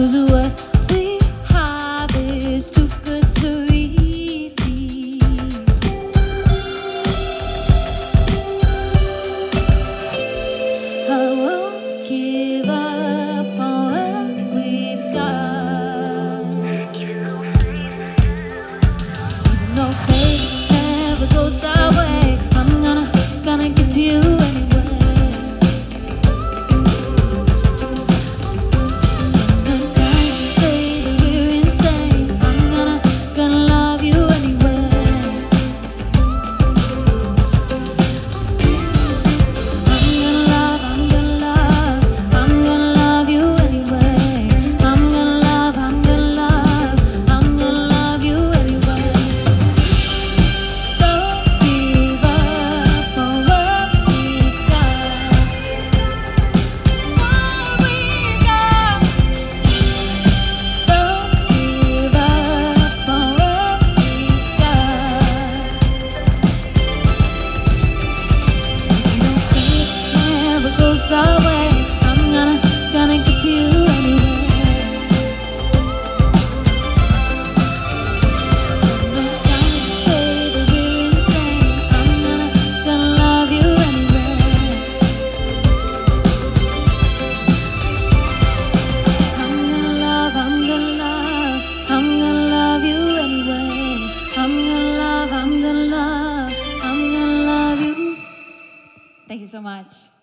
'cause what we have is too good to repeat. I won't give up on what we've got. Even though fate never goes our way, I'm gonna get to you anyway. Our way, I'm gonna get to you anyway. Say that we're insane, I'm gonna love you anyway. I'm gonna love you anyway. I'm gonna love you. Thank you so much.